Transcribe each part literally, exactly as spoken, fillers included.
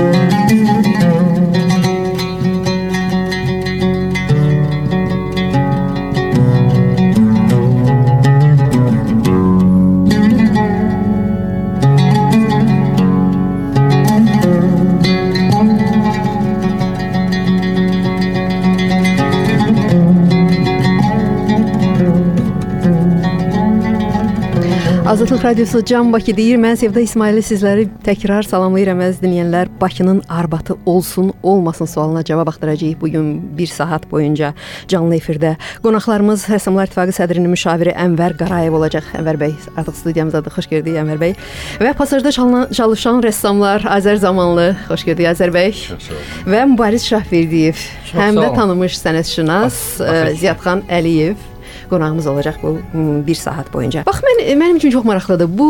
Azadlıq Radiosu Can Bakı deyir. Mən Sevda İsmaili sizləri təkrar salamlayıram əziz dinləyənlər. Bakının Arbatı olsun, olmasın sualına cavab axtaracağıq bugün bir saat boyunca canlı efirdə. Qonaqlarımız Rəssamlar İttifaqı sədrinin müşaviri Ənvər Qarayev olacaq. Ənvər bəy artıq studiyamızdadır. Xoş gördük Ənvər bəy. Və pasajda çalışan rəssamlar Azər Zamanlı. Xoş gördük Azər bəy. Və Mübariz Şahverdiyev. Həm də tanınmış sənətşünas Ziyadxan Əliyev qonağımız olacaq bu bir saat boyunca. Bax, mən, mənim üçün çox maraqlıdır. Bu,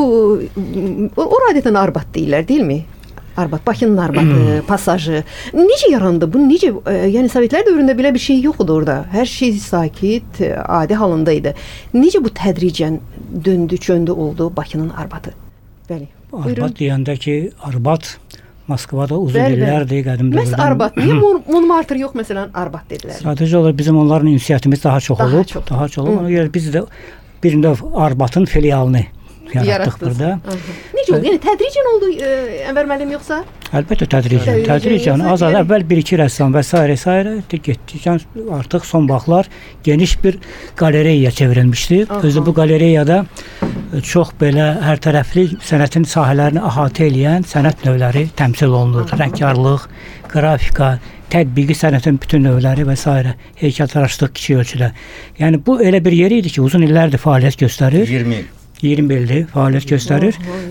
o adətən Arbat deyirlər, deyilmi? Arbat, Bakının Arbatı, pasajı. Necə yarandı bu? Necə, yəni Sovetlər dövründə belə bir şey yox idi orada. Hər şey sakit, adi halında idi. Necə bu tədricən döndü, çöndü oldu Bakının Arbatı? Bəli. Arbat deyəndə ki, Arbat Moskvada uzun illərdir, qədim dövrdən. Məhz Arbat. Niyə Montmartre yox, məsələn, Arbat dedilər? Strateji olaraq bizim onların ünsiyyətimiz daha çox olub. Daha çox, daha çox olub. Ona görə biz də birində Arbatın filialını yaratdıq burada. Necə oldu? Yəni tədricən oldu Ənvər müəllim yoxsa? Əlbəttə tədricən. Tədricən azad əvvəl bir-iki rəssam və s. s. getdikcə artıq son vaxtlar geniş bir qalereyaya çevrilmişdi. Özü bu qalereyada çox belə hər tərəfli sənətin sahələrini əhatə edən sənət növləri təmsil olunurdu. Rəngkarlıq, qrafika, tətbiqi sənətin bütün növləri və s. heykəltaraşlıq kiçik ölçüdə. Yəni bu elə bir yer idi ki, uzun illərdir fəaliyyət göstərir. iyirmi iyirmi ildir fəaliyyət göstərir.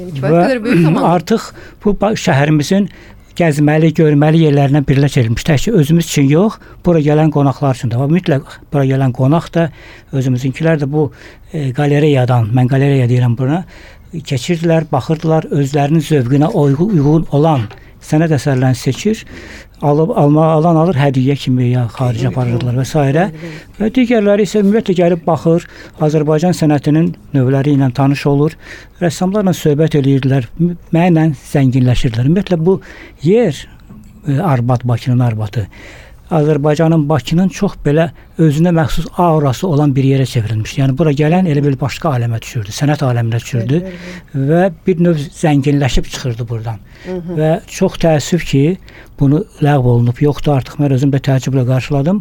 Və artıq bu şəhərimizin gəzməli, görməli yerlərindən birilə çevrilmiş. Təkcə özümüz üçün yox, bura gələn qonaqlar üçün də. Mütləq bura gələn qonaq da, özümüzünkilər də bu e, qalereyadan, mən qalereya deyirəm buna, keçirdilər, baxırdılar, özlərinin zövqünə uyğun olan sənət əsərlərini seçir, alıb alma alan alır hədiyyə kimi ya xarici aparırdılar və s. Və digərləri isə ümumiyyətlə gəlib baxır, Azərbaycan sənətinin növləri ilə tanış olur, rəssamlarla söhbət edirdilər, mənlə zənginləşirdilər. Ümumiyyətlə bu yer Arbat, Bakının Arbatı Azərbaycanın, Bakının çox belə özünə məxsus aurası olan bir yerə çevrilmişdi. Yəni bura gələn elə bir başqa aləmə düşürdü, sənət aləminə düşürdü və bir növ zənginləşib çıxırdı buradan. Hı -hı. Və çox təəssüf ki, bunu ləğv olunub, yoxdur artıq. Mən özüm də təəccüblə qarşıladım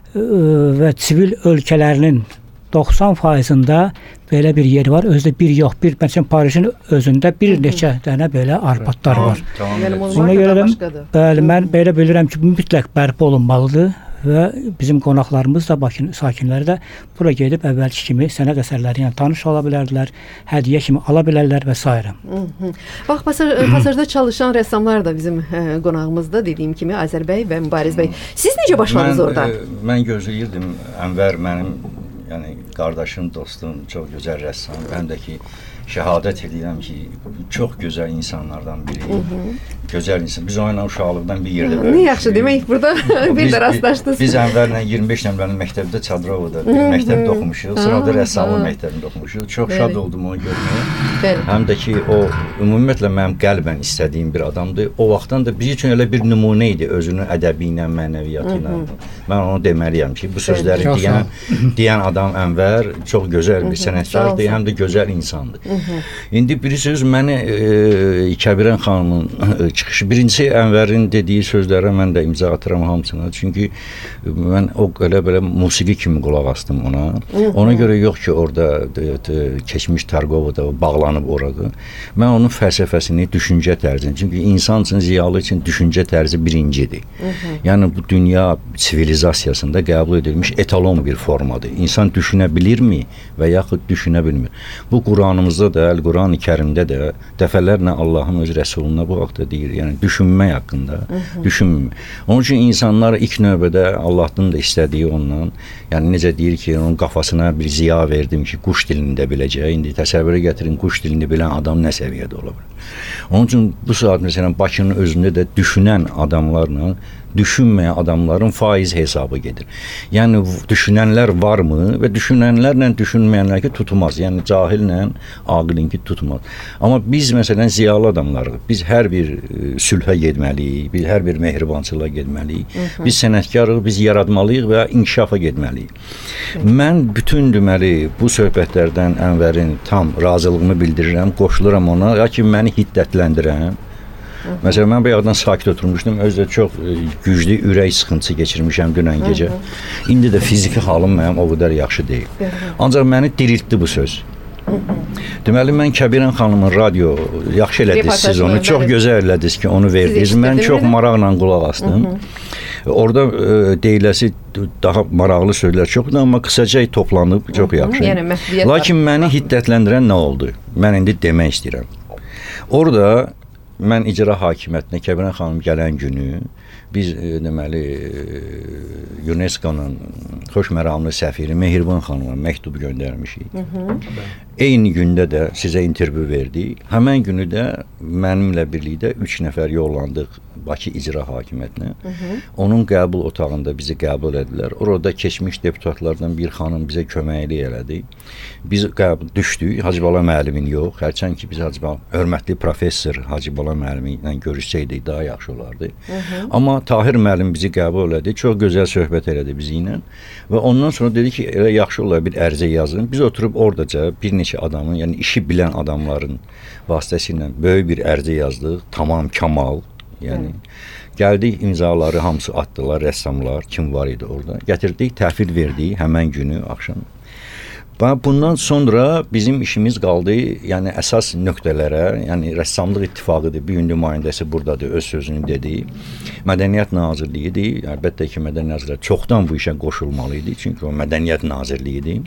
və sivil ölkələrinin doxsan faizində belə bir yer var. Özdə bir yox, bir məsələn Parijin özündə bir neçə dənə belə Arbatlar var. Ona görə də bəli, mən belə bilirəm ki, bu mütləq bərpa olunmalıdır və bizim qonaqlarımız da, Bakı sakinləri də bura gedib əvvəlki kimi sənət əsərləri ilə tanış ola bilərdilər, hədiyyə kimi ala bilərlər və s. Bax, pasajda çalışan rəssamlar da bizim ə, qonağımızda, dediyim kimi Azər bəy və Mübariz bəy. Siz necə başladınız mən, orada? Ə, mən gözləyirdim, Ənvər mənim yəni qardaşım, dostum, çox gözəl rəssam. Həm də ki, şəhadət edirəm ki, çox gözəl insanlardan biri. Hı -hı. Gözəl insan. Biz onunla uşaqlıqdan bir yerdə böyümüşük. Ne yaxşı demək, burada bir də rastlaşdınız. Biz Ənvərlə iyirmi beş nəmrənin məktəbdə Çadrovada bir məktəbdə oxumuşuq. Sonra da rəssamlıq məktəbində oxumuşuq. Çox şad oldum onu görməyə. Həm də ki, o ümumiyyətlə mənim qəlbən istədiyim bir adamdır. O vaxtdan da biz üçün elə bir nümunə idi özünün ədəbi ilə, mənəviyyatı ilə. Mən onu deməliyəm ki, bu sözləri deyən, deyən adam Ənvər çox gözəl bir sənətkardır, həm də gözəl insandır. İndi bir söz məni e, Kəbirən xanımın e, çıxışı. Birincisi Ənvərin dediyi sözlərə mən də imza atıram hamısına. Çünki mən o belə-belə musiqi kimi qulaq astım ona. Ona görə yox ki, orada de, de, keçmiş Targovada bağlanıb orada. Mən onun fəlsəfəsini, düşüncə tərzini. Çünki insan üçün, ziyalı üçün düşüncə tərzi birincidir. Yəni bu dünya sivilizasiyasında qəbul edilmiş etalon bir formadır. İnsan düşünə bilirmi və yaxud düşünə bilmir. Bu Quranımızda da, Əl-Quran-ı Kərimdə də dəfələrlə Allahın öz rəsuluna bu vaxtda deyir. Yəni düşünmək haqqında, düşünmür. Onun üçün insanlar ilk növbədə Allahdan da istədiyi ondan, yəni necə deyir ki, onun qafasına bir ziya verdim ki, quş dilini də biləcək. İndi təsəvvürə gətirin, quş dilini bilən adam nə səviyyədə ola bilər. Onun üçün bu saat məsələn Bakının özündə də düşünən adamlarla düşünməyən adamların faiz hesabı gedir. Yəni düşünənlər varmı və düşünənlərlə düşünməyənlər ki tutmaz. Yəni cahillə aqilinki tutmaz. Amma biz məsələn ziyalı adamlarıq. Biz hər bir sülhə getməliyik, biz hər bir mehribançılığa getməliyik. Hı -hı. Biz sənətkarıq, biz yaratmalıyıq və inkişafa getməliyik. Hı -hı. Mən bütün deməli bu söhbətlərdən Ənvərin tam razılığımı bildirirəm, qoşuluram ona, ya ki məni hiddətləndirən. Məsələn, mən bayaqdan sakit oturmuşdum. Özdə çox güclü ürək sıxıntısı keçirmişəm dünən gecə. İndi də fiziki halım mənim o qədər yaxşı deyil. Ancaq məni diriltdi bu söz. Deməli, mən Kəbirən xanımın radio, yaxşı elədiniz siz onu, çox gözəl elədiniz ki, onu verdiniz. Mən çox maraqla qulaq astım. Orada e, deyiləsi daha maraqlı sözlər çoxdur, amma qısaca toplanıb, çox yaxşı. Yəni, lakin məni hiddətləndirən nə oldu? Mən indi demək istəyirəm. Orada mən icra hakimiyyətinə Kəbirən xanım gələn günü biz e, deməli e, UNESCO-nun xoşməramlı səfiri Mehriban xanıma məktub göndərmişik. Hı -hı. Eyni gündə də sizə intervyu verdik. Həmən günü də mənimlə birlikdə üç nəfər yollandıq Bakı icra hakimiyyətinə. Hı -hı. Onun qəbul otağında bizi qəbul etdilər. Orada keçmiş deputatlardan bir xanım bizə köməklik elədi. Biz qəbul düşdük. Hacı Bala müəllimin yox. Hərçənd ki biz Hacı Bala hörmətli professor Hacı Bala müəllimi ilə görüşsəydik daha yaxşı olardı. Hı -hı. Amma Tahir müəllim bizi qəbul elədi. Çox gözəl söhbət elədi bizi ilə. Və ondan sonra dedi ki, elə yaxşı olar bir ərizə yazın. Biz oturub oradaca bir neçə adamın, yəni işi bilən adamların vasitəsilə böyük bir ərizə yazdıq. Tamam kamal. Yəni Hı. gəldik, imzaları hamısı atdılar, rəssamlar, kim var idi orada. Gətirdik, təhvil verdik həmən günü axşam. Bundan sonra bizim işimiz qaldı, yəni əsas nöqtələrə, yəni rəssamlıq ittifaqıdır, bir gün nümayəndəsi buradadır, öz sözünü dedi. Mədəniyyət Nazirliyidir, əlbəttə ki, Mədəniyyət Nazirliyi çoxdan bu işə qoşulmalıydı, çünki o Mədəniyyət Nazirliyidir.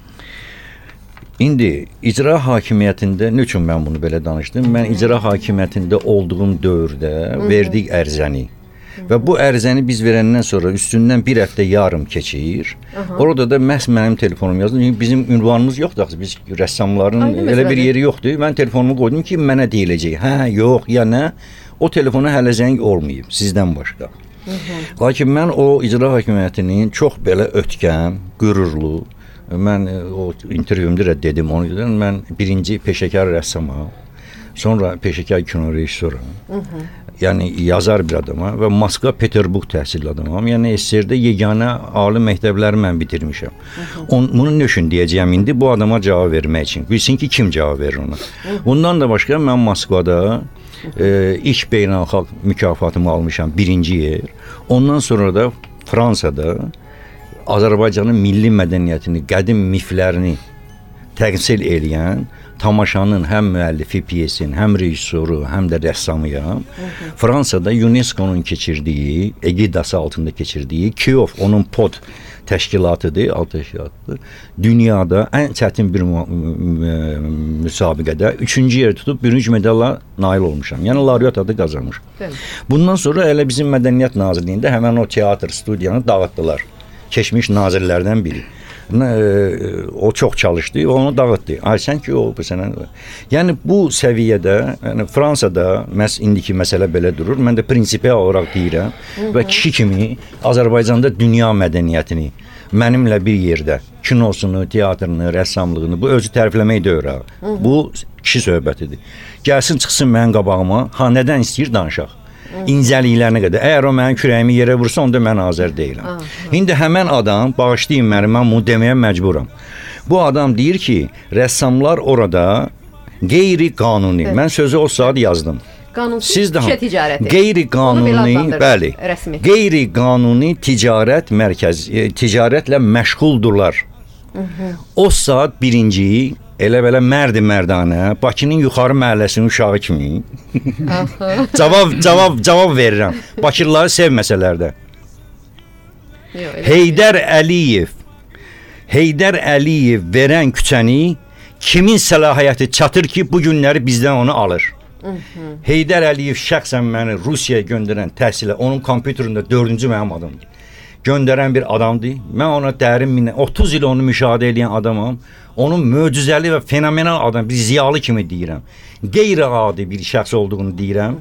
İndi icra hakimiyyətində, nə üçün mən bunu belə danışdım? Mən icra hakimiyyətində olduğum dövrdə verdik ərizəni. Və bu ərizəni biz verəndən sonra üstündən bir həftə yarım keçir. Aha. Orada da məhz mənim telefonum yazdım. Çünki bizim ünvanımız yoxdur. Biz rəssamların Aynı elə məsələdir. Bir yeri yoxdur. Mən telefonumu qoydum ki, mənə deyiləcək. Hə, yox, ya nə? O telefona hələ zəng olmayıb sizdən başqa. Hı -hı. Lakin mən o icra hakimiyyətinin çox belə ötkəm, qürurlu, mən o intervyumda da dedim onu dedim, mən birinci peşəkar rəssamam, sonra peşəkar kino rejissoram. Yəni yazar bir adamam və Moskva, Peterburq təhsilli adamam. Yəni S S R-də yeganə ali məktəbləri mən bitirmişəm. On, bunu nə üçün deyəcəyəm indi? Bu adama cavab vermək üçün. Bilsin ki, kim cavab verir ona. Bundan da başqa mən Moskvada e, ilk beynəlxalq mükafatımı almışam, birinci yer. Ondan sonra da Fransada Azərbaycanın milli mədəniyyətini, qədim miflərini təqsil eləyən tamaşanın həm müəllifi pyesin, həm rejissoru, həm də rəssamıyam. Fransada UNESCO-nun keçirdiyi, egidası altında keçirdiyi Kiyov, onun pod təşkilatıdır, alt təşkilatıdır. Dünyada ən çətin bir müsabiqədə üçüncü yer tutub bürünc medalla nail olmuşam. Yəni laureat adı qazanmışam. Bundan sonra elə bizim Mədəniyyət Nazirliyində həmən o teatr studiyanı dağıtdılar. Keçmiş nazirlərdən biri. O çox çalışdı, onu dağıtdı. Aysən ki, o bu sənə. Yəni bu səviyyədə, yəni Fransada məhz indiki məsələ belə durur. Mən də prinsipial olaraq deyirəm və kişi kimi Azərbaycanda dünya mədəniyyətini mənimlə bir yerdə kinosunu, teatrını, rəssamlığını, bu özü tərifləmək deyil. Bu kişi söhbətidir. Gəlsin, çıxsın mənim qabağıma, ha nədən istəyir danışaq. İncəliklərinə qədər. Əgər o mənim kürəyimi yerə vursa, onda mən Azər deyiləm. Aha. İndi həmən adam, bağışlayın məni, mən bunu deməyə məcburam. Bu adam deyir ki, rəssamlar orada qeyri-qanuni. Evet. Mən sözü o saat yazdım. Qanunsuz işə ticarəti. Qeyri-qanuni, bəli. Rəsmi. Qeyri-qanuni ticarət mərkəzi, e, ticarətlə məşğuldurlar. Hı -hı. O saat birinci elə belə mərdi mərdanə Bakının yuxarı məhəlləsinin uşağı kimi cavab cavab cavab verirəm. Bakılıları sevməsələr də. Heydər Əliyev Heydər Əliyev verən küçəni kimin səlahiyyəti çatır ki, bu günləri bizdən onu alır? Heydər Əliyev şəxsən məni Rusiyaya göndərən təhsilə onun kompüterində dördüncü mənim adımdır. göndərən bir adamdır. Mən ona dərin minnət, otuz il onu müşahidə edən adamam. Onun möcüzəli və fenomenal adam, bir ziyalı kimi deyirəm. Qeyri-adi bir şəxs olduğunu deyirəm.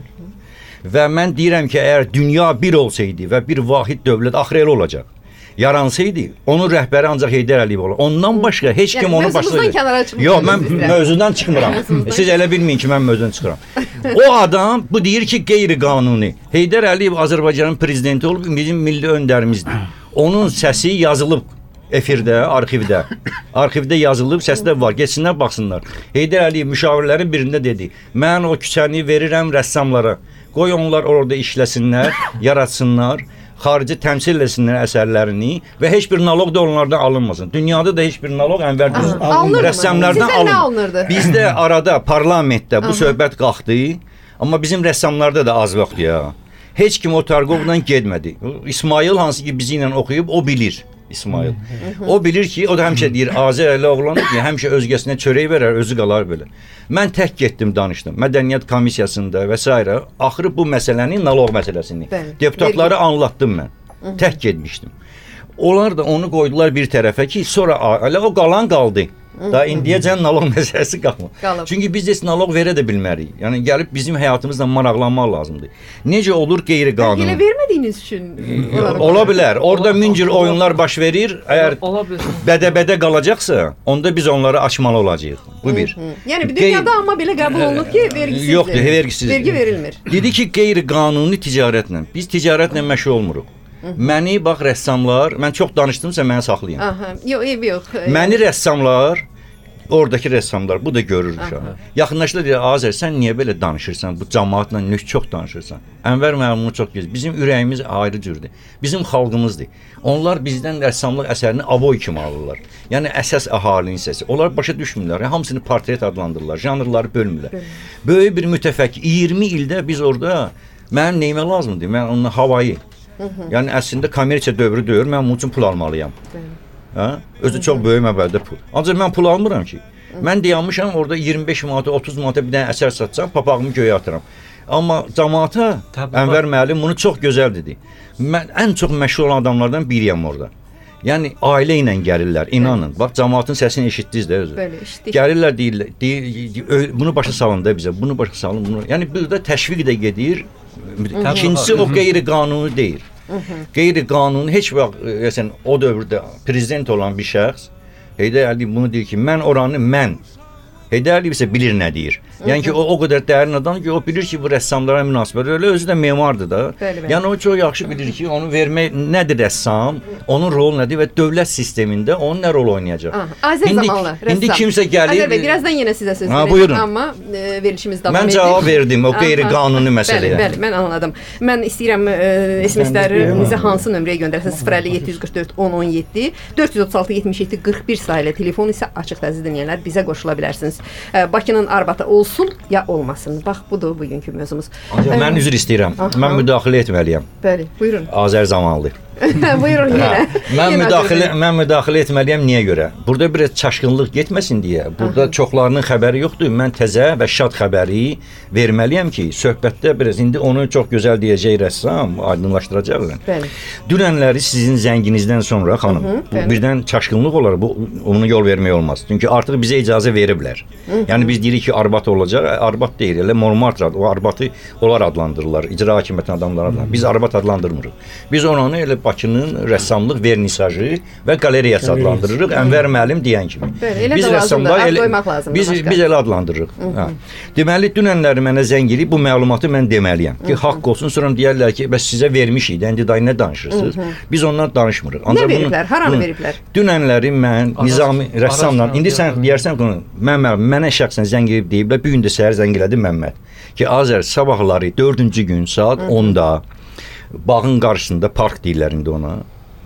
Və mən deyirəm ki, əgər dünya bir olsaydı və bir vahid dövlət axır elə olacaq. Yaransaydı, onun rəhbəri ancaq Heydər Əliyev olur. Ondan başqa heç kim onu başlayır. Yox, mən mövzudan çıxmıram. Siz elə bilməyin ki, mən mövzudan çıxıram. O adam bu deyir ki, qeyri-qanuni. Heydər Əliyev Azərbaycanın prezidenti olub, bizim milli öndərimizdir. Onun səsi yazılıb efirdə, arxivdə. Arxivdə yazılıb, səsi də var. Geçsinlər, baxsınlar. Heydər Əliyev müşavirlərin birində dedi: "Mən o küçəni verirəm rəssamlara. Qoy onlar orada işləsinlər, yaratsınlar, xarici təmsil etsinlər əsərlərini və heç bir naloq da onlardan alınmasın." Dünyada da heç bir naloq Ənvər rəssamlardan alınmır. Bizdə arada parlamentdə bu söhbət qalxdı, amma bizim rəssamlarda da az vaxt ya. Heç kim o Targovdan getmədi. İsmail hansı ki bizi ilə oxuyub, o bilir. İsmail. O bilir ki, o da həmişə deyir, Azər elə oğlandır ki, həmişə özgəsinə çörək verər, özü qalar belə. Mən tək getdim, danışdım. Mədəniyyət komissiyasında və s. Axırı bu məsələni, naloq məsələsini, deputatları anlattım mən. Tək getmişdim. Onlar da onu qoydular bir tərəfə ki, sonra elə o qalan qaldı. Daha indiyəcən naloq məsələsi qalmır. Çünki biz heç naloq verə də bilmərik. Yəni gəlib bizim həyatımızla maraqlanmaq lazımdır. Necə olur qeyri-qanuni? Elə vermədiyiniz üçün ola bilər. Orada min cür oyunlar baş verir. Əgər bədə-bədə qalacaqsa, onda biz onları açmalı olacağıq. Bu bir. Yəni bir dünyada amma belə qəbul olunur ki, vergisizdir. Yoxdur, vergisizdir. Vergi verilmir. Dedi ki, qeyri-qanuni ticarətlə. Biz ticarətlə məşğul olmuruq. Məni bax rəssamlar, mən çox danışdımsa məni saxlayın. Aha, yox, yox. Məni rəssamlar, oradakı rəssamlar, bu da görür uşağı. Yaxınlaşdı deyir, Azər, sən niyə belə danışırsan? Bu cəmaatla nə çox danışırsan? Ənvər müəllim bunu çox gözəl. Bizim ürəyimiz ayrı cürdür. Bizim xalqımızdır. Onlar bizdən rəssamlıq əsərini avoy kimi alırlar. Yəni əsas əhalinin səsi. Onlar başa düşmürlər. Hamısını portret adlandırırlar, janrları bölmürlər. Böyük bir mütəfəkkir. iyirmi ildə biz orada mənim nəyimə lazımdır? Mən onun havayı. Yəni əslində kommersiya dövrü deyil, mən bunun üçün pul almalıyam. Hə? Özü çox böyük məbləğdə pul. Ancaq mən pul almıram ki. Mən dayanmışam orada iyirmi beş manata, otuz manata bir dənə əsər satsam, papağımı göyə atıram. Amma cəmaata Ənvər müəllim bunu çox gözəl dedi. Mən ən çox məşhur olan adamlardan biriyəm orada. Yəni ailə ilə gəlirlər, inanın. Bax cəmaatın səsini eşitdiniz də özü. Bəli, eşitdik. Gəlirlər deyirlər, deyir, bunu başa salın da bizə, bunu başa salın, bunu. Yəni burada təşviq də gedir. İkincisi o qeyri-qanuni deyil. Qeyri-qanuni heç vaxt yəni, o dövrdə prezident olan bir şəxs Heydər Əliyev bunu deyir ki, mən oranı mən. Heydər Əliyev isə bilir nə deyir. Yəni ki, o o qədər dərin adam ki, o bilir ki, bu rəssamlara münasibət elə özü də memardır da. Bəli, bəli. Yəni o çox yaxşı bilir ki, onu vermək nədir rəssam, onun rolu nədir və dövlət sistemində onun nə rol oynayacaq. Azər zamanlı rəssam. İndi kimsə gəlir. Azər bəy, birazdan yenə sizə söz verəcəm, amma e, verilişimiz davam edir. Mən cavab verdim o qeyri-qanuni məsələyə. Bəli, bəli, mən anladım. Mən istəyirəm e, S M S-lərinizi hansı nömrəyə göndərsəz? sıfır əlli yeddi yüz qırx dörd on on yeddi, dörd yüz otuz altı yetmiş yeddi qırx bir sayılı telefon isə açıq əziz dinləyənlər, bizə qoşula bilərsiniz. E, Bakının arbatı olsun ya olmasın. Bax, budur bugünkü mövzumuz. Ancaq mən üzr istəyirəm. Aha. Mən müdaxilə etməliyəm. Bəli, buyurun. Azər zamanlı. Buyurun yenə. Mən müdaxilə mən müdaxilə etməliyəm niyə görə? Burada biraz çaşqınlıq getməsin deyə. Burada Aha. çoxlarının xəbəri yoxdur. Mən təzə və şad xəbəri verməliyəm ki, söhbətdə biraz indi onu çox gözəl deyəcək rəssam aydınlaşdıracaqlar. Bəli. Dünənləri sizin zənginizdən sonra xanım, Hı -hı, bu birdən çaşqınlıq olar. Bu ona yol vermək olmaz. Çünki artıq bizə icazə veriblər. Hı -hı. Yəni biz deyirik ki, arbat olacaq. Arbat deyil, elə Montmartre o arbatı onlar adlandırırlar. İcra hakimiyyəti adamları adlandırırlar. Biz arbat adlandırmırıq. Biz onu elə Bakının rəssamlıq vernisajı və qalereyası adlandırırıq. Ənvər müəllim deyən kimi. Bəli, biz rəssamlar elə biz biz elə adlandırırıq. Hə. Deməli dünənləri mənə zəng edib bu məlumatı mən deməliyəm ki, haqq olsun. Sonra deyərlər ki, bəs sizə vermişik, indi day nə danışırsınız? Biz ondan danışmırıq. Ancaq nə veriblər? Haranı veriblər? Dünənləri mən Nizami rəssamla indi sən deyərsən ki, mən mənə şəxsən zəng edib deyiblər. Bu gün də səhər zəng elədi Məmməd ki, Azər sabahları dördüncü gün saat onda bağın qarşısında park deyirlər indi ona.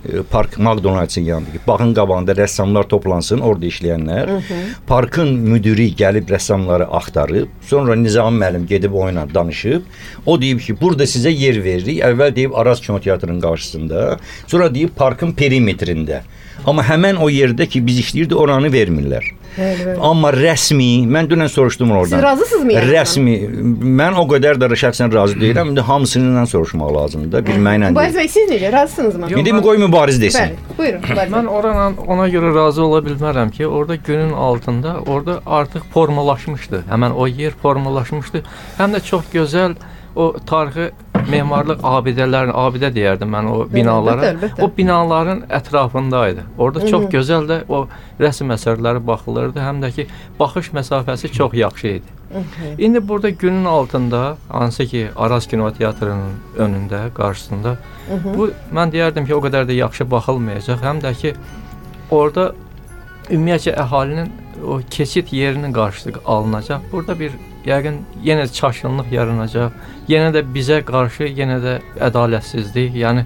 park McDonald's-ın yanındakı bağın qabağında rəssamlar toplansın, orada işləyənlər. Hı -hı. Parkın müdiri gəlib rəssamları axtarıb, sonra Nizami müəllim gedib onunla danışıb. O deyib ki, burada sizə yer veririk. Əvvəl deyib Araz kinoteatrının qarşısında, sonra deyib parkın perimetrində. Amma həmən o yerdə ki, biz işləyirdi, oranı vermirlər. Bəli, bəli. Amma rəsmi, mən dünən soruşdum oradan. Siz razısınızmı yəni? Rəsmi, mən o qədər də şəxsən razı deyirəm. İndi hamısından soruşmaq lazımdır. Bilməklə deyil. Mübariz bəy, siz necə? Razısınızmı? İndi mi qoy mübariz desin? Bəli, buyurun. Mən oranla ona görə razı ola bilmərəm ki, orada günün altında, orada artıq formalaşmışdı. Həmən o yer formalaşmışdı. Həm də çox gözəl o tarixi memarlıq abidələrin, abidə deyərdim mən o binalara. Əlbəttə, əlbəttə. O binaların ətrafındaydı. Orada Hı -hı. çox gözəl də o rəsm əsərləri baxılırdı. Həm də ki, baxış məsafəsi çox yaxşı idi. Hı -hı. İndi burada günün altında, hansı ki, Araz kinoteatrının önündə, qarşısında, Hı -hı. bu mən deyərdim ki, o qədər də yaxşı baxılmayacaq. Həm də ki, orada ümumiyyətcə əhalinin o keçid yerinin qarşısı alınacaq. Burada bir yəqin yenə çaşqınlıq yaranacaq. Yenə də bizə qarşı yenə də ədalətsizlik, yəni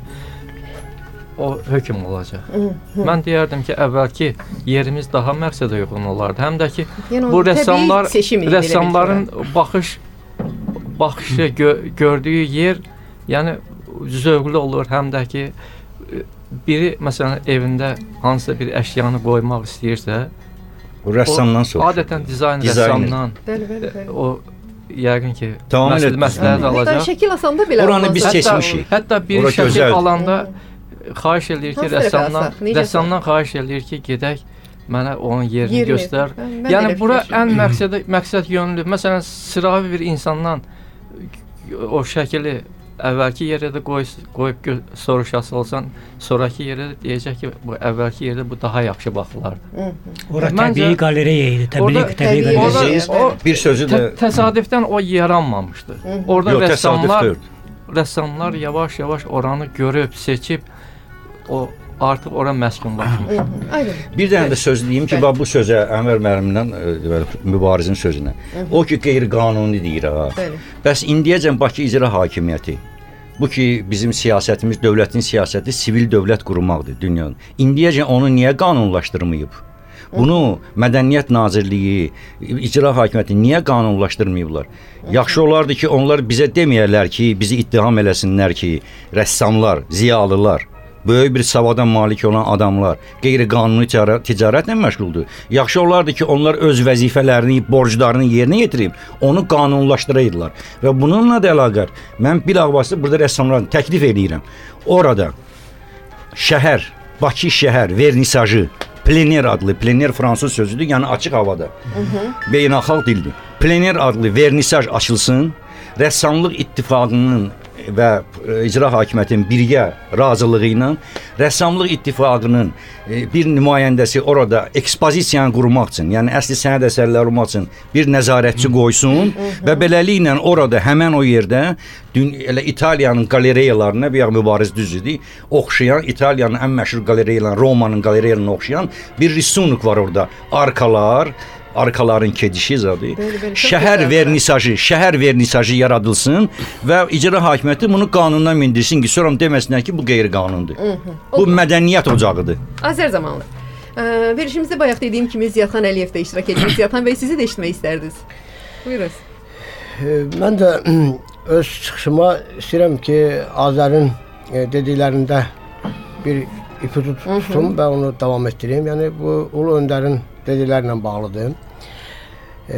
o hökm olacaq. Hı -hı. Mən deyərdim ki, əvvəlki yerimiz daha məqsədə uyğun olardı. Həm də ki, yəni, bu rəssamlar rəssamların baxış baxışı gö gördüyü yer, yəni zövqlü olur. Həm də ki, biri məsələn evində hansısa bir əşyanı qoymaq istəyirsə, o rəssamdan sonra. Adətən dizayn rəssamdan. Bəli, bəli, bəli. O yəqin ki, məsləhət məsləhət alacaq. Hətta şəkil asanda belə. Oranı biz seçmişik. Hətta bir Ora şəkil gözəl. alanda xahiş eləyir ki, rəssamdan, rəssamdan xahiş eləyir ki, gedək mənə onun yerini Yerini. göstər. Mən, mən yəni bura ən məqsəd məqsəd yönlü. Məsələn, sıravi bir insandan o şəkili əvvəlki yerdə də qoy, qoyub soruşası olsan, sonraki yerdə deyəcək ki, bu əvvəlki yerdə bu daha yaxşı baxılardı. Ora təbii qalereya idi, təbii təbii qalereya. Bir sözü də təsadüfdən o yaranmamışdı. Orada Yox, rəssamlar rəssamlar yavaş-yavaş oranı görüb, seçib o artıq ora məskunlaşmış. Bir dənə də söz deyim ki, bax bu sözə Ənvər müəllimdən mübarizin sözünə. O ki, qeyri-qanuni deyir ha. Bəs indiyəcən Bakı İcra Hakimiyyəti, bu ki bizim siyasətimiz, dövlətin siyasəti sivil dövlət qurmaqdır dünyanın. İndiyəcən onu niyə qanunlaşdırmayıb? Bunu Mədəniyyət Nazirliyi, İcra Hakimiyyəti niyə qanunlaşdırmayıblar? Yaxşı olardı ki, onlar bizə deməyərlər ki, bizi ittiham eləsinlər ki, rəssamlar, ziyalılar, böyük bir savada malik olan adamlar qeyri-qanuni ticarətlə məşğuldur. Yaxşı olardı ki, onlar öz vəzifələrini, borclarını yerinə yetirib, onu qanunlaşdıraydılar. Və bununla da əlaqədar mən bilavasitə burada rəssamlarını təklif edirəm. Orada şəhər, Bakı şəhər vernisajı, plener adlı, plener fransız sözüdür, yəni açıq havada, beynəlxalq dildir. Plener adlı vernisaj açılsın, rəssamlıq ittifaqının və İcra Hakimiyyətinin birgə razılığı ilə rəssamlıq ittifaqının bir nümayəndəsi orada ekspozisiyanı qurmaq üçün, yəni əsli sənət əsərləri qurmaq üçün bir nəzarətçi qoysun və beləliklə orada həmən o yerdə elə İtaliyanın qalereyalarına bir mübariz düzdür, oxşayan İtaliyanın ən məşhur qalereyalarına, Romanın qalereyalarına oxşayan bir risunuk var orada. Arkalar, arkaların kedişi zadı. Şəhər vernisajı, şəhər vernisajı yaradılsın və İcra Hakimiyyəti bunu qanundan mindirsin ki, sonra deməsinlər ki, bu qeyri-qanundur. Bu mədəniyyət ocağıdır. Azər zamanlı. Ee, verişimizdə bayaq dediyim kimi Ziyadxan Əliyev də iştirak edir. Ziyadxan bəy, sizi də eşitmək istərdiniz. Buyurun. Mən də öz çıxışıma istəyirəm ki, Azərin dediklərində bir ipucu tutum və onu davam etdireyim. Yəni bu Ulu Öndərin dediklərlə bağlıdır. E,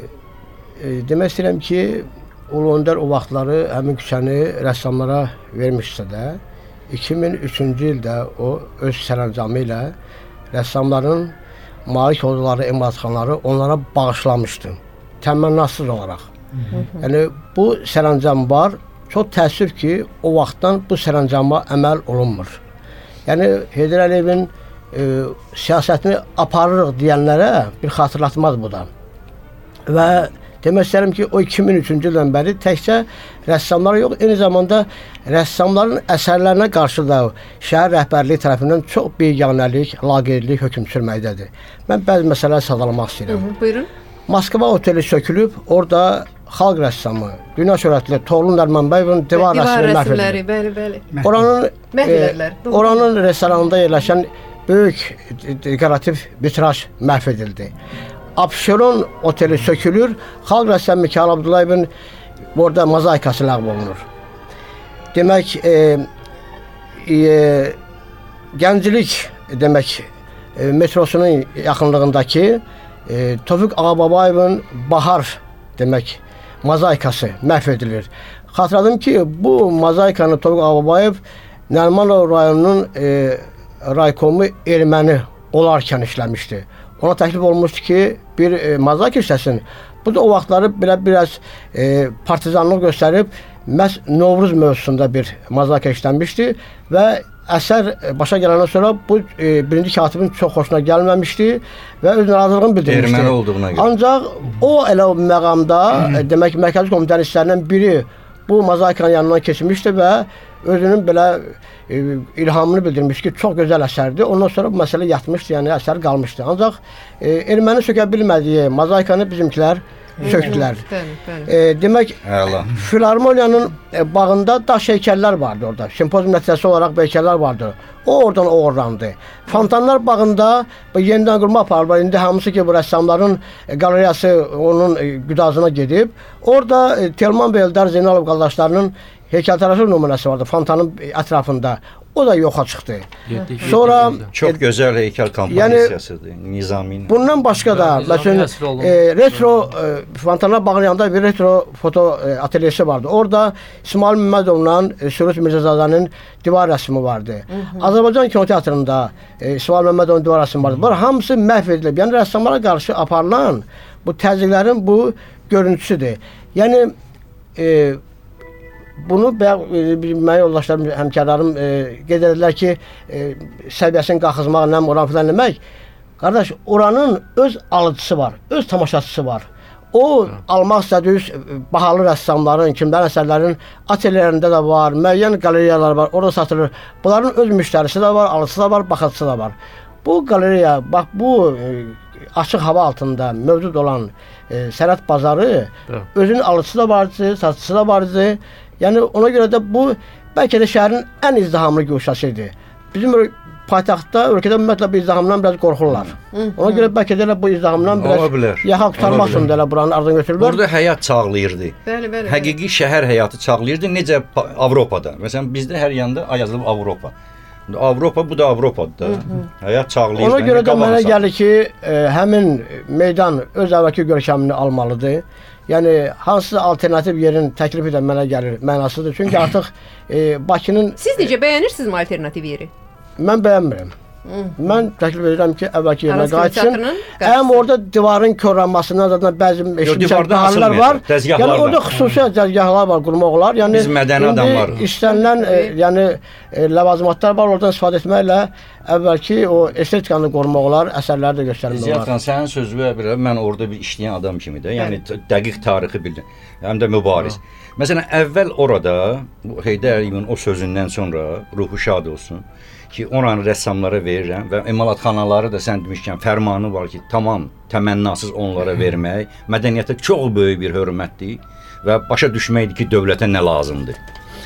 e, demək istəyirəm ki, Ulu Öndər o vaxtları həmin küçəni rəssamlara vermişsə də, iki min üçüncü ildə o öz sərəncamı ilə rəssamların malik olduqları emalatxanaları onlara bağışlamışdı. Təmənnasız olaraq. Hı -hı. Yəni bu sərəncam var. Çox təəssüf ki, o vaxtdan bu sərəncama əməl olunmur. Yəni Heydər Əliyevin e, siyasətini aparırıq deyənlərə bir xatırlatmadır bu da. Və demək istəyirəm ki, o iki min üçüncü ildən bəri təkcə rəssamlara yox, eyni zamanda rəssamların əsərlərinə qarşı da şəhər rəhbərliyi tərəfindən çox biganəlik, laqeydlik hökm sürməkdədir. Mən bəzi məsələləri sadalamaq istəyirəm. Hı -hı, buyurun. Moskva oteli sökülüb, orada xalq rəssamı, dünya şöhrətli Toğrul Nərimanbəyovun divar, divar rəsmləri məhv edilir. Bəli, bəli. Oranın e, oranın restoranında yerləşən böyük dekorativ vitraj məhv edildi. Abşeron oteli sökülür. Xalq rəssamı Mikayıl Abdullayevin orada mozaikası ləğv olunur. Demək, e, e, Gənclik demək e, metrosunun yaxınlığındakı e, Tofiq Ağababayevin Bahar demək mozaikası məhv edilir. Xatırladım ki, bu mozaikanı Tofiq Ağababayev Nərimanov rayonunun e, raykomu erməni olarkən işləmişdi. Ona təklif olmuşdu ki, bir e, mozaika işləsin. Bu da o vaxtları belə biraz e, partizanlıq göstərib məhz Novruz mövzusunda bir mozaika işlənmişdi və əsər başa gələndən sonra bu e, birinci katibin çox xoşuna gəlməmişdi və öz narazılığını bildirmişdi. Erməni olduğuna görə. Ancaq o elə o məqamda e, demək Mərkəzi Komitənin işçilərindən biri bu mozaikanın yanından keçmişdi və özünün belə e, ilhamını bildirmiş ki, çox gözəl əsərdir. Ondan sonra bu məsələ yatmışdı, yəni əsər qalmışdı. Ancaq e, erməni sökə bilmədiyi mozaikanı bizimkilər söktülər. Bəli, bəli. E, demək, Əla. Filarmoniyanın e, bağında daş heykəllər vardı orada. Sempozium nəticəsi olaraq heykəllər vardı. O oradan uğurlandı. Fontanlar bağında bu yenidən qurma aparılır. İndi hamısı ki, bu rəssamların e, qalereyası onun e, güdazına gedib. Orada e, Telman və Eldar Zeynalov qardaşlarının heykəltaraşı nümunəsi vardı fontanın ətrafında. O da yoxa çıxdı. Sonra çox e, gözəl heykəl kompozisyasıdır. Yəni, Nizaminin. Bundan başqa da məsələn e, retro e, fontana bağlayanında bir retro foto e, atölyesi vardı. Orada İsmail Məmmədovla e, Sürüt Mirzəzadənin divar rəsmi vardı. Hı -hı. Azərbaycan kinoteatrında e, İsmail Məmmədovun divar rəsmi vardı. Bunlar hamısı məhv edilib. Yəni rəssamlara qarşı aparılan bu təzyiqlərin bu görüntüsüdür. Yəni e, bunu mənim yoldaşlarım, həmkarlarım e, qeyd edirlər ki, e, səviyyəsini qalxızmaq, nəm, oran filan demək. Qardaş, oranın öz alıcısı var, öz tamaşaçısı var. O, evet. Almaq istədiyi bahalı rəssamların, kimlərin əsərlərin atelierlərində də var, müəyyən qaleriyalar var, orada satılır. Bunların öz müştərisi də var, alıcısı da var, baxıcısı da var. Bu qaleriya, bax bu e, açıq hava altında mövcud olan e, sərhəd bazarı, evet. Özünün alıcısı da vardı, satıcısı da vardı. Yəni ona görə də bu bəlkə də şəhərin ən izdihamlı güşəsidir. Bizim paytaxtda ölkədə ümumiyyətlə bu izdihamdan biraz qorxurlar. Ona görə bəlkə də bu izdihamdan biraz yaxa qurtarmaq üçün də elə buranın ardını götürürlər. Burada həyat çağlayırdı. Bəli, bəli. Həqiqi şəhər həyatı çağlayırdı. Necə Avropada. Məsələn bizdə hər yanda yazılıb Avropa. Avropa bu da Avropadır da. Həyat çağlayırdı. Ona görə də mənə gəlir ki, e, həmin meydan öz əvvəlki görkəmini almalıdır. Yəni hansısa alternativ yerin təklif edən mənə gəlir mənasıdır. Çünki artıq e, Bakının Siz necə bəyənirsiniz alternativ yeri? Mən bəyənmirəm. Mən təklif edirəm ki, əvvəlki yerinə qayıtsın. Həm orada divarın korlanmasından zaten bəzi eşitmişlər var. Yəni orada xüsusi dəzgahlar var, qurmaq olar. Yəni biz mədəni adamlar. İstənilən e, yəni e, ləvazimatlar var, oradan istifadə etməklə əvvəlki o estetikanı qorumaq olar, əsərləri də göstərmək olar. Ziyad xan, sənin sözünə görə mən orada bir işləyən adam kimi də, yəni dəqiq tarixi bildim. Həm də mübariz. Məsələn, əvvəl orada Heydər Əliyevin o sözündən sonra ruhu şad olsun ki, oranı rəssamlara verirəm və emalatxanaları da sən demişkən fərmanı var ki, tamam təmənnasız onlara vermək mədəniyyətə çox böyük bir hörmətdir və başa düşməkdir ki, dövlətə nə lazımdır.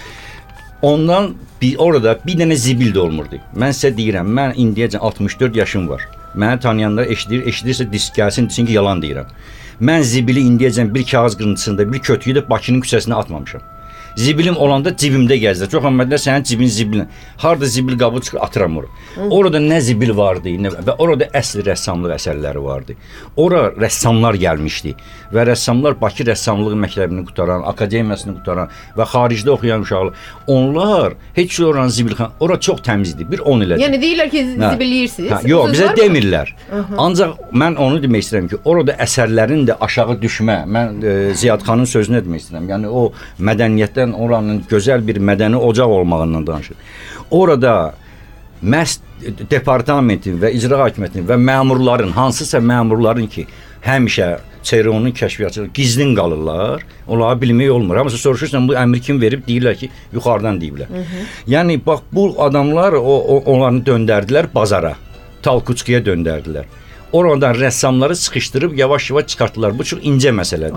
Ondan bir, orada bir dənə zibil də olmurdu. Mən sizə deyirəm, mən indiyəcən altmış dörd yaşım var. Məni tanıyanlar eşidir, eşidirsə disk gəlsin, desin ki, yalan deyirəm. Mən zibili indiyəcən bir kağız qırıntısında bir kötüyü də Bakının küçəsinə atmamışam. Zibilim olanda cibimdə gəzdir. Çox əhmədlər sənin cibin zibilin. Harda zibil qabı çıxır, atıram orada. Orada nə zibil vardı nə, və orada əsl rəssamlıq əsərləri vardı. Ora rəssamlar gəlmişdi və rəssamlar Bakı rəssamlıq məktəbini qutaran, akademiyasını qutaran və xaricdə oxuyan uşaqlar. Onlar heç oranın zibilxan, ora çox təmizdir. Bir on ildir. Yəni deyirlər ki, zibilləyirsiniz. Hə, yox, bizə demirlər. Ancaq mən onu demək istəyirəm ki, orada əsərlərin də aşağı düşmə. Mən e, Ziyad xanın sözünü demək istəyirəm. Yəni o mədəniyyətdə oranın gözəl bir mədəni ocaq olmağından danışır. Orada məhz departamentin və icra hakimiyyətinin və məmurların, hansısa məmurların ki, həmişə Çeyronun kəşfiyyatçıları gizlin qalırlar, onları bilmək olmur. Hamısı soruşursan, bu əmri kim verib? Deyirlər ki, yuxarıdan deyiblər. Hı -hı. Yəni, bax, bu adamlar o, o, onlarını döndərdilər bazara, Talkuçkiyə döndərdilər. oradan rəssamları sıxışdırıb yavaş-yavaş çıxartdılar. Bu çox incə məsələdir.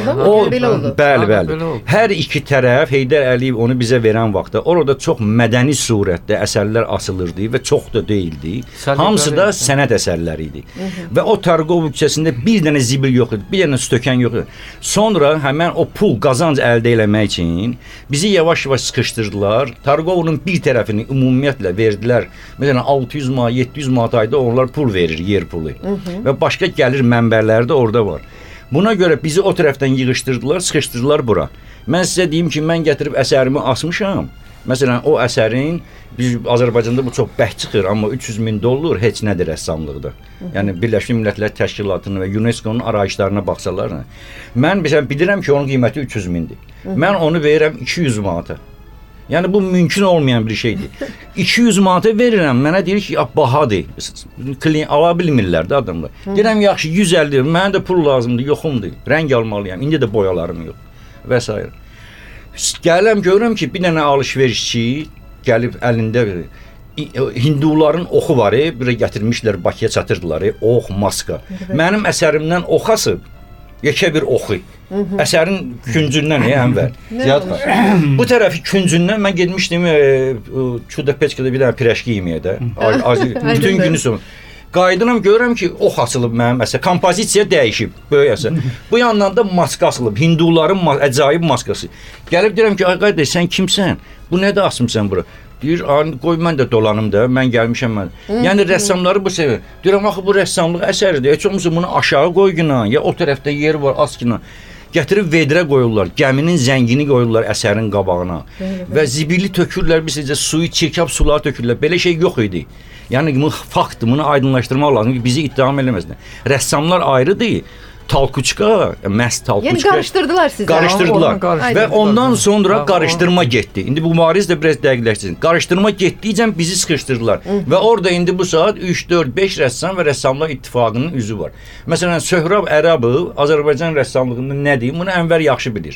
O belə oldu. Bəli, bəli. Hər iki tərəf Heydər Əliyev onu bizə verən vaxtda orada çox mədəni surətdə əsərlər asılırdı və çox da deyildi. Hamısı da sənət əsərləri idi. Və o Targov küçəsində bir dənə zibil yox idi, bir dənə stökən yox idi. Sonra həmin o pul qazanc əldə etmək üçün bizi yavaş-yavaş sıxışdırdılar. Targovun bir tərəfini ümumiyyətlə verdilər. Məsələn altı yüz manat, yeddi yüz manat ayda onlar pul verir, yer pulu. Hı -hı. Və başqa gəlir mənbələri də orada var. Buna görə bizi o tərəfdən yığışdırdılar, sıxışdırdılar bura. Mən sizə deyim ki, mən gətirib əsərimi asmışam. Məsələn, o əsərin biz Azərbaycanda bu çox bəhs çıxır, amma üç yüz min dollar heç nədir rəssamlıqda. Yəni Birləşmiş Millətlər Təşkilatının və UNESCO-nun arayışlarına baxsalar, mən məsələn bilirəm ki, onun qiyməti üç yüz mindir. Mən onu verirəm iki yüz manata. Yəni bu mümkün olmayan bir şeydir. iki yüz manata verirəm, mənə deyir ki, bahadır. Klient ala bilmirlər də adamlar. Deyirəm, yaxşı yüz əlli, mənə də pul lazımdır, yoxumdur. Rəng almalıyam, indi də boyalarım yox və s. Gəlirəm, görürəm ki, bir dənə alış-verişçi gəlib əlində Hinduların oxu var, bir gətirmişlər, Bakıya çatırdılar, ox, maska. Mənim əsərimdən ox asıb, yekə bir oxu. Əsərin küncündən, Ənvər. Ziyad var. Bu tərəfi küncündən mən getmişdim Çudapeçkada bir dənə pireşki yeməyə də. Bütün günü sonra. Qayıdıram, görürəm ki, ox asılıb mənim əsər. Kompozisiya dəyişib, böyük əsər. Bu yandan da maska asılıb, Hinduların əcaib maskası. Gəlib deyirəm ki, ay qardaş, sən kimsən? Bu nədə asmışsan bura? Deyir, qoy mən də dolanım da, mən gəlmişəm mən. Yəni rəssamları bu sevir. Deyirəm, axı bu rəssamlıq əsəridir. Heç olmasa bunu aşağı qoy günah, ya o tərəfdə yer var, az günah. Gətirib vedrə qoyurlar, gəminin zəngini qoyurlar əsərin qabağına. Və zibili tökürlər, bir sizcə suyu, çirkab suları tökürlər. Belə şey yox idi. Yəni bu faktdır, bunu aydınlaşdırmaq lazım ki, bizi ittiham eləməsinlər. Rəssamlar ayrıdır. Talkuçka, məhz talkuçka. Yəni qarışdırdılar sizi. Qarışdırdılar. Və ondan sonra qarışdırma getdi. İndi bu mübariz də biraz dəqiqləşsin. Qarışdırma getdikcə bizi sıxışdırdılar. Və orada indi bu saat üç, dörd, beş rəssam və Rəssamlar İttifaqının üzvü var. Məsələn, Söhrab Ərəbov Azərbaycan rəssamlığında nə deyim, bunu Ənvər yaxşı bilir.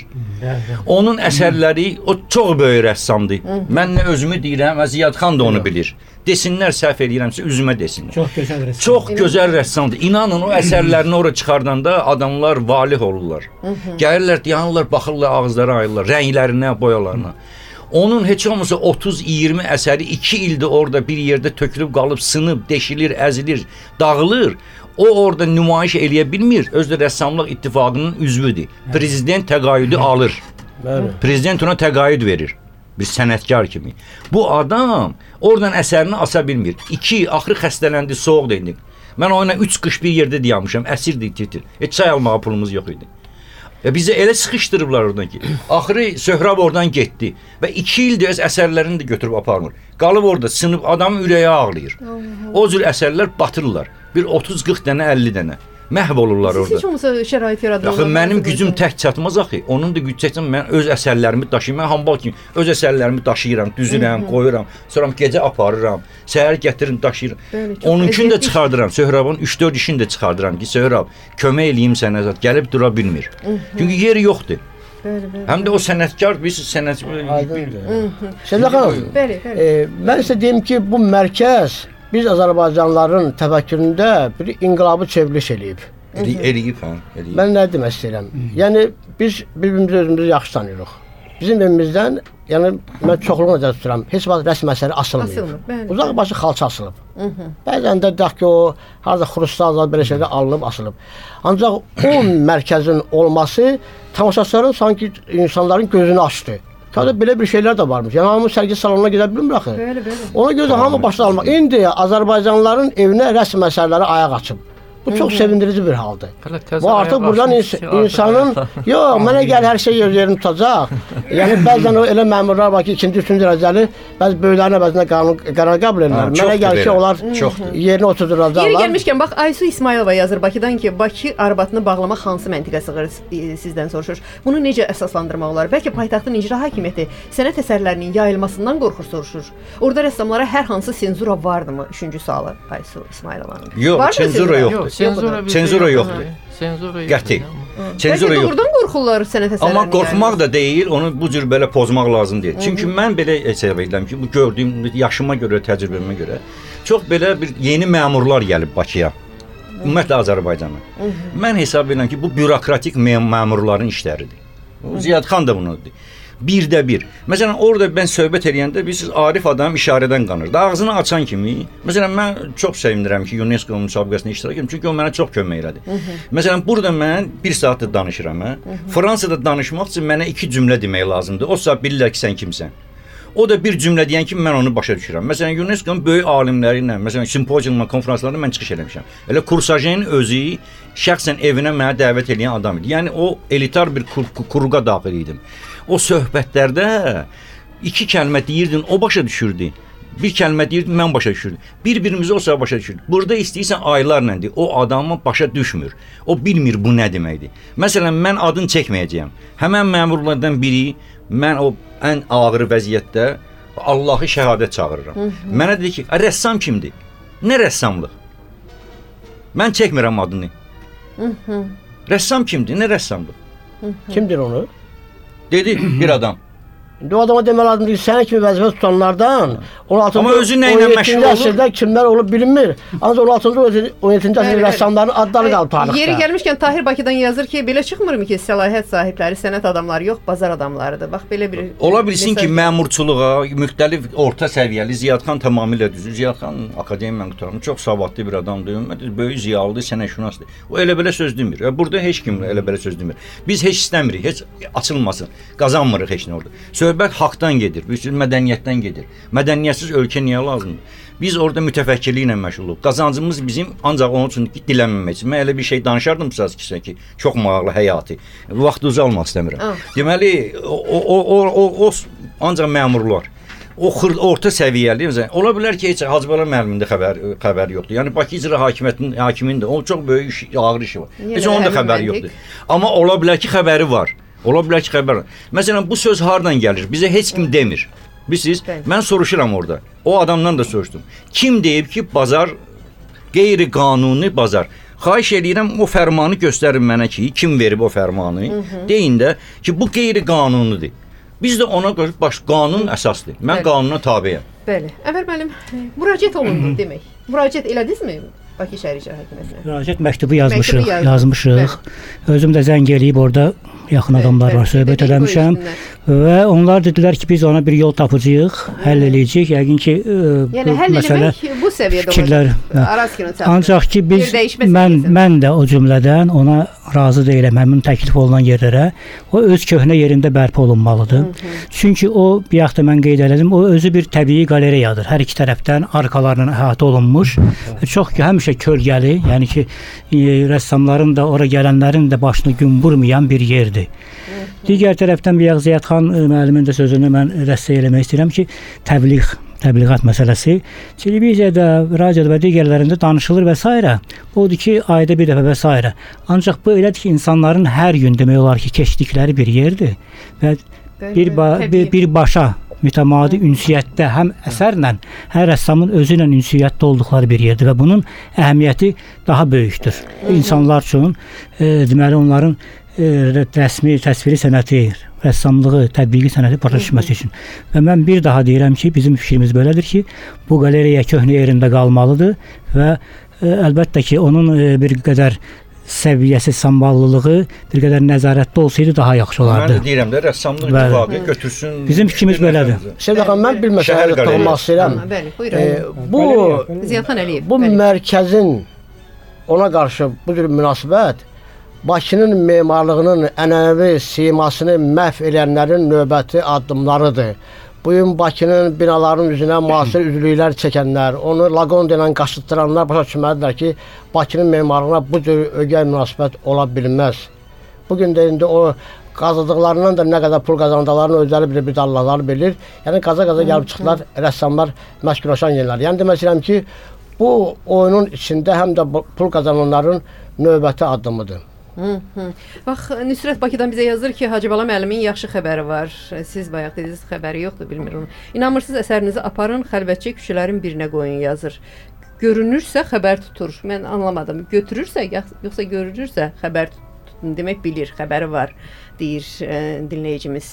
Onun əsərləri, o çox böyük rəssamdır. Mən nə özümü deyirəm, Ziyadxan da onu bilir. Desinlər, səhv eləyirəmsə, üzümə desinlər. Çox gözəl rəssam. Çox gözəl rəssamdır. İnanın, o əsərlərini ora çıxardanda adamlar valih olurlar. Gəlirlər, dayanırlar, baxırlar, ağızları ayırlar, rənglərinə, boyalarına. Onun heç olmasa otuz iyirmi əsəri iki ildə orada bir yerdə tökülüb qalıb, sınıb, deşilir, əzilir, dağılır. O orada nümayiş eləyə bilmir. Özü də Rəssamlıq İttifaqının üzvüdür. Prezident təqaüdü alır. Prezident ona təqaüd verir. Bir sənətkar kimi. Bu adam oradan əsərini asa bilmir. İki, axırı xəstələndi, soğuq deyildi. Mən ona üç qış bir yerdə dayanmışam, əsirdik, titir. Heç çay almağa pulumuz yox idi. E, bizi elə sıxışdırıblar oradan ki, axırı Söhrab oradan getdi və iki ildir öz əsərlərini də götürüb aparmır. Qalıb orada, sınıb adamın ürəyi ağlayır. O cür əsərlər batırırlar. Bir otuz qırx dənə, əlli dənə. Məhv olurlar orada. Siz heç olmasa şərait yaradırlar. Axı mənim gücüm tək çatmaz axı. Onun da gücü çatmaz. Mən öz əsərlərimi daşıyıram. Mən hambal kimi öz əsərlərimi daşıyıram, düzürəm, qoyuram. Sonra gecə aparıram. Səhər gətirin, daşıyıram. Onunkini də çıxardıram. Söhrabın üç dörd işini də çıxardıram ki, Söhrab, kömək eləyim sənə zət. Gəlib dura bilmir. Çünki yeri yoxdur. Bəli, bəli. Həm də o sənətkar, biz sənət. Səndə xanım. Bəli, bəli. Mən sizə deyim ki, bu mərkəz biz Azərbaycanlıların təfəkküründə bir inqilabı çevriliş eləyib. Eləyib, hə, eləyib. Mən nə demək istəyirəm? Yəni biz bir-birimizi özümüzü yaxşı tanıyırıq. Bizim evimizdən, yəni mən çoxluğunu nəzərdə tuturam, heç vaxt rəsm əsəri asılmayıb. Uzaq başı xalça asılıb. Bəzən də deyək ki, o harada xrustal belə şeydə alınıb, asılıb. Ancaq o mərkəzin olması tamaşaçıların sanki insanların gözünü açdı. Kada belə bir şeylər də varmış. Yəni hamı sərgi salonuna gedə bilmir axı. Bəli, bəli. Ona görə də hamı başladı almaq. İndi Azərbaycanlıların evinə rəsm əsərləri ayaq açıb. Bu çox sevindirici bir haldır. Bu artıq buradan ins insanın, yox, mənə gəl hər şey öz yerini tutacaq. Yəni bəzən o elə məmurlar var ki, ikinci, üçüncü dərəcəli, bəzi böyüklərinə bəzən qərar qəbul edirlər. Mənə gəl ki, onlar yerini oturduracaqlar. Yeri gəlmişkən, bax, Aysu İsmailova yazır Bakıdan ki, Bakı Arbatını bağlamaq hansı məntiqə sığır sizdən soruşur. Bunu necə əsaslandırmaq olar? Bəlkə paytaxtın icra hakimiyyəti sənət əsərlərinin yayılmasından qorxur soruşur. Orada rəssamlara hər hansı senzura vardımı? Üçüncü sualı Aysu İsmailovanın. Yox, senzura yoxdur. Senzura yoxdur. Senzura yoxdur. Qəti. Senzura yoxdur. Doğrudan qorxurlar sənət əsərlərini. Amma qorxmaq da deyil, onu bu cür belə pozmaq lazım deyil. Çünki mən belə hesab edirəm ki, bu gördüyüm yaşıma görə, təcrübəmə görə çox belə bir yeni məmurlar gəlib Bakıya. ümumiyyətlə Azərbaycana. Mən hesab edirəm ki, bu bürokratik məmurların işləridir. Ziyadxan da bunu dedi. Birdə bir. Məsələn, orada mən söhbət eləyəndə biz Arif adam işarədən qanırdı. Ağzını açan kimi, məsələn, mən çox sevinirəm ki, UNESCO-nun müsabiqəsində iştirak edirəm, çünki o mənə çox kömək elədi. Məsələn, burada mən bir saatdır danışıram. Hə? Fransada danışmaq üçün mənə iki cümlə demək lazımdır. O saat bilirlər ki, sən kimsən. O da bir cümlə deyən kimi mən onu başa düşürəm. Məsələn, UNESCO-nun böyük alimləri ilə, məsələn, simpozium və konfranslarında mən çıxış eləmişəm. Elə Kursajenin özü şəxsən evinə mənə dəvət edən adam idi. Yəni o elitar bir kur kurğa daxil idim. O söhbətlərdə iki kəlmə deyirdin, o başa düşürdü. Bir kəlmə deyirdin, mən başa düşürdüm. Bir-birimizi o saat başa düşürdük. Burada istəyirsən aylarla de, o adamı başa düşmür. O bilmir bu nə deməkdir. Məsələn, mən adını çəkməyəcəyəm. Həmən məmurlardan biri, mən o ən ağır vəziyyətdə Allahı şəhadət çağırıram. Hı -hı. Mənə dedi ki, rəssam kimdir? Nə rəssamlıq? Mən çəkmirəm adını. Hı -hı. Rəssam kimdir? Nə rəssamlıq? Hı -hı. Kimdir onu? Dedi bir adam. İndi o adama demək lazımdır ki, sənin kimi vəzifə tutanlardan on altıncı Amma özü nə ilə məşğul olur? əsrdə kimlər olub bilinmir. Ancaq on altıncı on yeddinci əsrdə rəssamların adları qalıb tarixdə. Yeri gəlmişkən Tahir Bakıdan yazır ki, belə çıxmırmı ki, səlahiyyət sahibləri sənət adamları yox, bazar adamlarıdır. Bax belə bir ola bilsin ki, məmurçuluğa, müxtəlif orta səviyyəli Ziyadxan tamamilə düzdür. Ziyadxan akademiyanı qurtarmış, çox savadlı bir adamdır, ümumiyyətlə böyük ziyalıdır, sənətşünasdır. O elə belə söz demir. Burada heç kim elə belə söz demir. Biz heç istəmirik, heç açılmasın. Qazanmırıq heç nə orada. Söhbət haqdan gedir, mədəniyyətdən gedir. Mədəniyyətsiz ölkə niyə lazımdır? Biz orada mütəfəkkirliklə məşğuluq. Qazancımız bizim ancaq onun üçün ki, dilənməmək. Mən elə bir şey danışardım sizə ki, çox maraqlı həyati. Vaxtınızı almaq istəmirəm. Ah. Deməli, o, o, o, o, o ancaq məmurlar. O xır, orta səviyyəli, məsələn, ola bilər ki, heç Hacıbala müəllimində xəbər xəbər yoxdur. Yəni Bakı İcra Hakimiyyətinin hakiminin də o çox böyük iş, ağır işi var. Yəni, heç onun da xəbəri yoxdur. Amma ola bilər ki, xəbəri var. Ola bilər ki, xəbər. Məsələn, bu söz hardan gəlir? Bizə heç kim demir. Bilirsiniz? Mən soruşuram orada. O adamdan da soruşdum. Kim deyib ki, bazar qeyri-qanuni bazar? Xahiş edirəm o fərmanı göstərin mənə ki, kim verib o fərmanı? Hı -hı. Deyin də ki, bu qeyri-qanunidir. Biz də ona görə baş qanun əsasdır. Mən Bəli. qanuna tabeyəm. Bəli. Əvvəl müəllim, müraciət olundu demək. Müraciət elədinizmi? Bakı Şəhər İcra Hakimiyyətinə. Müraciət məktubu yazmışıq, məktubu yazdım. yazmışıq. Bəli. Özüm də zəng eləyib orada yaxın bəli, adamlar bəli, var, söhbət eləmişəm və onlar dedilər ki, biz ona bir yol tapacağıq, həll eləyəcəyik. Yəqin ki, yəni, bu məsələ bu səviyyədə fikirlər, olacaq. Ancaq ki, biz mən mən də o cümlədən ona razı deyiləm. Həmin təklif olunan yerlərə o öz köhnə yerində bərpa olunmalıdır. Hı -hı. Çünki o bir yaxda mən qeyd elədim, o özü bir təbii qaleriyadır. Hər iki tərəfdən arkalarla əhatə olunmuş. Çox ki, həmişə kölgəli, yəni ki, e, rəssamların da, ora gələnlərin də başını gün vurmayan bir yerdir. Digər tərəfdən bir Ziyadxan müəllimin də sözünü mən rəssə eləmək istəyirəm ki, təbliğ, təbliğat məsələsi televiziyada, radioda və digərlərində danışılır və s. Budur ki, ayda bir dəfə və s. Ancaq bu elədir ki, insanların hər gün demək olar ki, keçdikləri bir yerdir və bir, bir, bir başa mütəmadi ünsiyyətdə həm əsərlə, hər rəssamın özü ilə ünsiyyətdə olduqları bir yerdir və bunun əhəmiyyəti daha böyükdür. İnsanlar üçün e, deməli onların e, rəsmi, təsviri sənəti, rəssamlığı, tətbiqi sənəti başa düşməsi üçün. Və mən bir daha deyirəm ki, bizim fikrimiz belədir ki, bu qaleriya köhnə yerində qalmalıdır və e, əlbəttə ki, onun e, bir qədər səviyyəsi, samballılığı bir qədər nəzarətdə olsaydı daha yaxşı olardı. Mən də deyirəm də, rəssamlıq ittifaqı götürsün. Bizim fikrimiz belədir. Şeyh xanım, mən bir məsələdə toxunmaq istəyirəm. Bu, bu mərkəzin ona qarşı bu cür münasibət Bakının memarlığının ənənəvi simasını məhv edənlərin növbəti addımlarıdır. Bu gün Bakının binalarının üzünə müasir üzlüklər çəkənlər, onu laqon ilə qaşıtdıranlar başa düşməlidirlər ki, Bakının memarlığına bu cür ögey münasibət ola bilməz. Bugün də indi o qazıdıqlarından da nə qədər pul qazandıqlarını özləri bilir, bir də Allahları bilir. Yəni qaza-qaza gəlib çıxdılar rəssamlar məşğullaşan yerlər. Yəni demək istəyirəm ki, bu oyunun içində həm də pul qazananların növbəti addımıdır. Hı -hı. Bax, Nüsrət Bakıdan bizə yazır ki, Hacıbala müəllimin yaxşı xəbəri var. Siz bayaq dediniz, xəbəri yoxdur, bilmirəm. İnanmırsınız, əsərinizi aparın, xəlvətçi küçələrin birinə qoyun yazır. Görünürsə xəbər tutur. Mən anlamadım. Götürürsə, yoxsa görünürsə xəbər tutun demək bilir, xəbəri var. deyir ə, dinləyicimiz.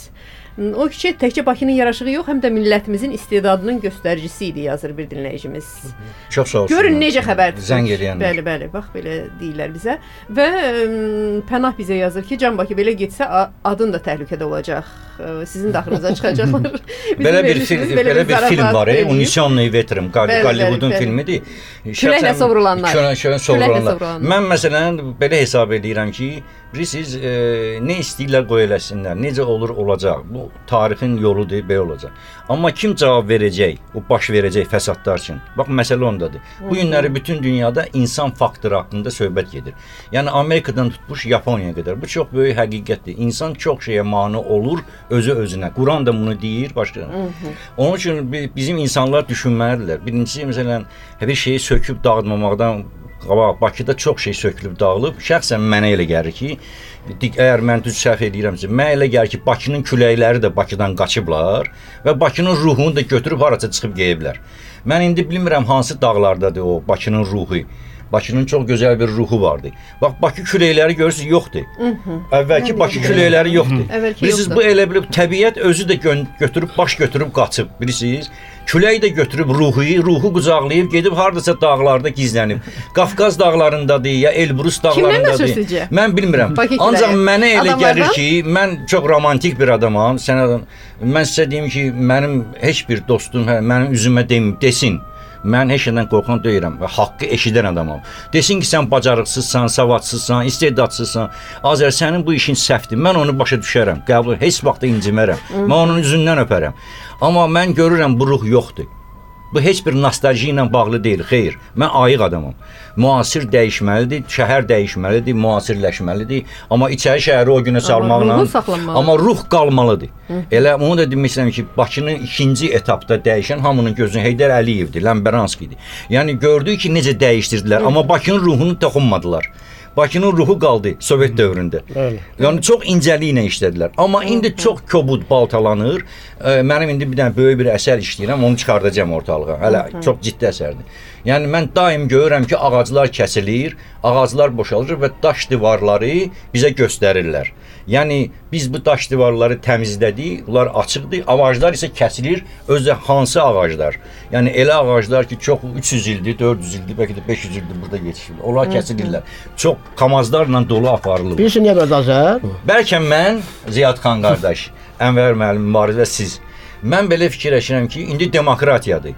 O küçə təkcə Bakının yaraşığı yox, həm də millətimizin istedadının göstəricisi idi, yazır bir dinləyicimiz. Çox sağ olsun. Görün necə xəbər zəng eləyənlər. Bəli, bəli, bax belə deyirlər bizə. Və ə, Pənah bizə yazır ki, Can Bakı belə getsə adın da təhlükədə olacaq. Sizin daxilınıza çıxacaqlar. belə bir film, belə, belə bir film var, Unisionный ветром, Hollywoodun filmidir. Küləklə savrulanlar. Küləklə savrulanlar. Mən məsələn belə hesab edirəm ki, bilirsiniz, e, nə istəyirlər qoy eləsinlər, necə olur olacaq. Bu tarixin yoludur, belə olacaq. Amma kim cavab verəcək, o baş verəcək fəsadlar üçün? Bax, məsələ ondadır. Bu günləri bütün dünyada insan faktoru haqqında söhbət gedir. Yəni Amerikadan tutmuş Yaponiyaya qədər. Bu çox böyük həqiqətdir. İnsan çox şeyə mane olur özü özünə. Quran da bunu deyir, başqa. Onun üçün bizim insanlar düşünməlidirlər. Birincisi məsələn, bir şeyi söküb dağıtmamaqdan qabaq Bakıda çox şey sökülüb dağılıb. Şəxsən mənə elə gəlir ki, əgər mən düz səhv edirəmsə, mənə elə gəlir ki, Bakının küləkləri də Bakıdan qaçıblar və Bakının ruhunu da götürüb harasa çıxıb gediblər. Mən indi bilmirəm hansı dağlardadır o Bakının ruhu. Bakının çox gözəl bir ruhu vardı. Bax, Bakı küləkləri görürsünüz, yoxdur. Əvvəlki Bakı küləkləri yoxdur. Bilirsiniz, bu elə bir təbiət özü də gö götürüb, baş götürüb qaçıb, bilirsiniz. Külək də götürüb ruhu, ruhu qucaqlayıb, gedib hardasa dağlarda gizlənib. Qafqaz dağlarındadır, ya Elbrus dağlarındadır. Kimdən sizcə? Mən bilmirəm. Ancaq mənə elə gəlir ki, mən çox romantik bir adamam. Sənə, mən sizə deyim ki, mənim heç bir dostum mənim üzümə deyim, desin. Mən heç nədən qorxan deyirəm və haqqı eşidən adamam. Desin ki, sən bacarıqsızsan, savadsızsan, istedadsızsan, Azər sənin bu işin səhvdir. Mən onu başa düşərəm, qəbul, heç vaxt incimərəm. Mən onun üzündən öpərəm. Amma mən görürəm bu ruh yoxdur. Bu heç bir nostalji ilə bağlı deyil, xeyr. Mən ayıq adamam. Müasir dəyişməlidir, şəhər dəyişməlidir, müasirləşməlidir. Amma içəri şəhəri o günə salmaqla, amma ruh qalmalıdır. Hı. Elə onu da demək istəyirəm ki, Bakının ikinci etapda dəyişən hamının gözünə Heydər Əliyevdir, Ləmbəranskidir. Yəni gördük ki, necə dəyişdirdilər, Hı. amma Bakının ruhunu toxunmadılar. Bakının ruhu qaldı Sovet dövründə. Bəli. Yəni çox incəliklə işlədilər. Amma indi çox kobud baltalanır. Mənim indi bir dənə böyük bir əsər işləyirəm, onu çıxardacağam ortalığa. Hələ çox ciddi əsərdir. Yəni mən daim görürəm ki, ağaclar kəsilir, ağaclar boşalır və daş divarları bizə göstərirlər. Yəni biz bu daş divarları təmizlədik, bunlar açıqdır. Ağaclar isə kəsilir, özü hansı ağaclar? Yəni elə ağaclar ki, çox üç yüz ildir, dörd yüz ildir, bəlkə də beş yüz ildir burada yetişir. Onlar kəsilirlər. Çox kamazlarla dolu aparılır. Bilirsən niyə belə Azər? Bəlkə mən Ziyad xan qardaş, Ənvər müəllim, mübarizə siz. Mən belə fikirləşirəm ki, indi demokratiyadır.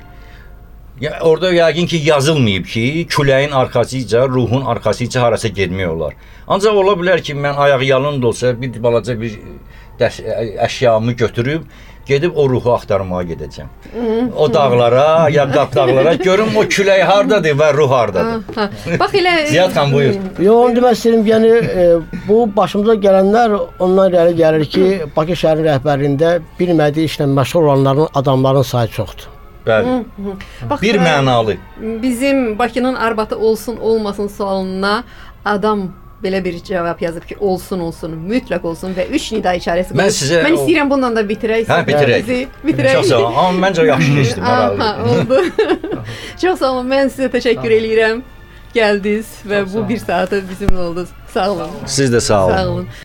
Ya orada yəqin ki yazılmayıb ki, küləyin arxasıca, ruhun arxasıca harasa getmək olar. Ancaq ola bilər ki, mən ayaq yalın da olsa bir balaca bir əşyamı götürüb gedib o ruhu axtarmağa gedəcəm. O dağlara, ya qat dağlara görüm o külək hardadır və ruh hardadır. Bax elə Ziyad xan buyur. Yox, onu demək istəyirəm, yəni e, bu başımıza gələnlər ondan irəli gəlir ki, Bakı şəhərinin rəhbərliyində bilmədiyi işlə məşğul olanların, adamların sayı çoxdur. Bəli. Bax, bir mənalı. Bizim Bakının arbatı olsun, olmasın sualına adam belə bir cavab yazıb ki, olsun, olsun, mütləq olsun və üç nida işarəsi qoyub. Mən sizə Mən istəyirəm o... bundan da bitirək. Hə, bitirək. bitirək. Çox sağ olun. Amma məncə yaxşı keçdi, maraqlı. Oldu. Çox sağ olun. Mən sizə təşəkkür eləyirəm. Gəldiniz və bu bir saatı bizimlə oldunuz. Sağ olun. Siz də sağ olun. Sağ olun.